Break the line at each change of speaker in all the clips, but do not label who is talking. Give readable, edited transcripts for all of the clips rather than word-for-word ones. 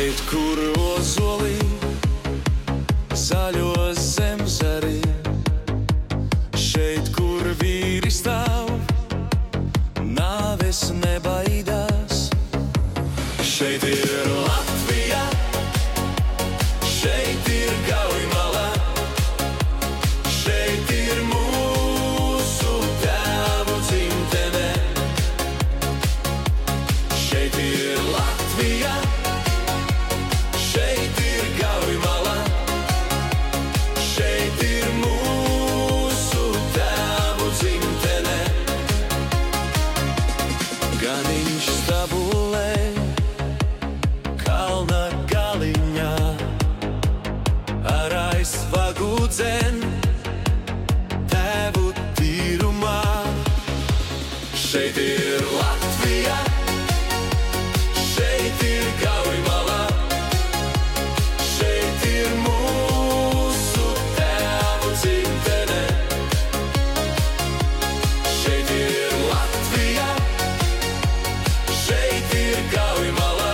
Šeit, kur ozolī zaļo zemzari, šeit, kur vīri stāv, nāves nebaidās. Šeit ir Latvija, šeit ir Gaujmala, šeit ir mūsu tēvu dzimtene. Šeit ir Latvija, šeit ir Gaujmala, šeit ir mūsu tēvu dzimtene. Ganiņš stabulē kalna galiņā, ar aizvagu dzen tēvu tīrumā. Šeit ir Latvija, šeit ir Gaujmala, šeit ir mūsu tēvu dzimtene. Šeit ir Latvija, šeit ir Gaujmala,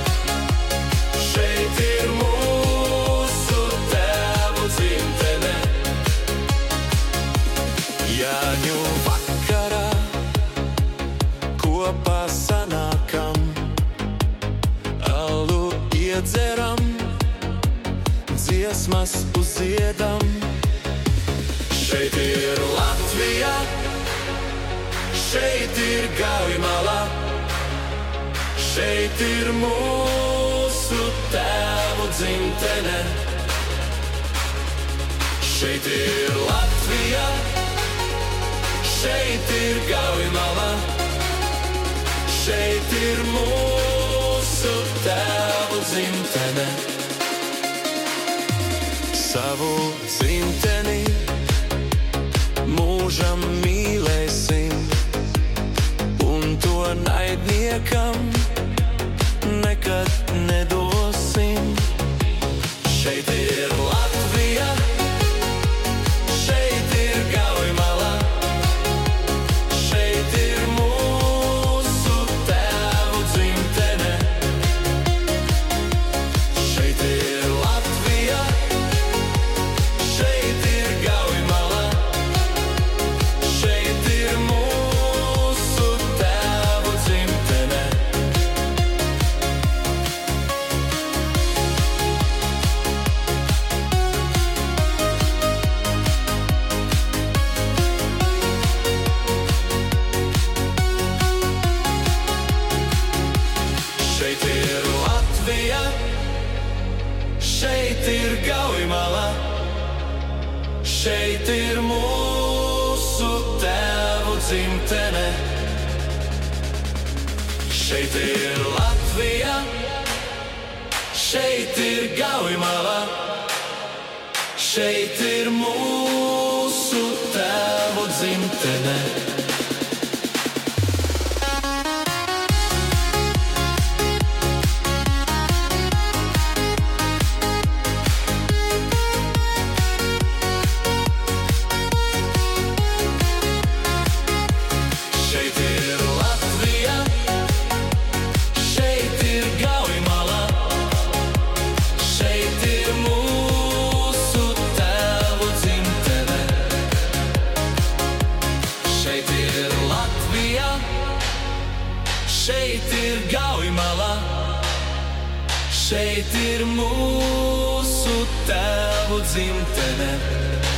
šeit ir mūsu tēvu dzimtene. Jāņu vakarā kopā sanākam, alu iedzeram, dziesmas uzdziedam. Šeit ir Latvija, šeit ir Gaujmala, šeit ir mūsu tēvu dzimtene. Šeit ir Latvija, šeit ir Gaujmala, šeit ir mūsu tēvu dzimtene. Savu dzimteni mūžam mīlēsim, un to naidniekam nekad nedosim. Šeit ir Latvija, šeit ir Gaujmala, šeit ir mūsu tēvu dzimtene. Šeit ir Latvija, šeit ir Gaujmala, šeit ir mūsu tēvu dzimtene. Šeit ir Latvija, šeit ir Gaujmala, šeit ir mūsu tēvu dzimtene. Šeit ir Latvija, šeit ir Gaujmala, šeit ir mūsu tēvu dzimtene. Šeit ir Latvija, šeit ir Gaujmala, šeit ir mūsu tēvu dzimtene. Šeit ir Latvija, šeit ir Gaujmala, šeit ir mūsu tēvu dzimtene.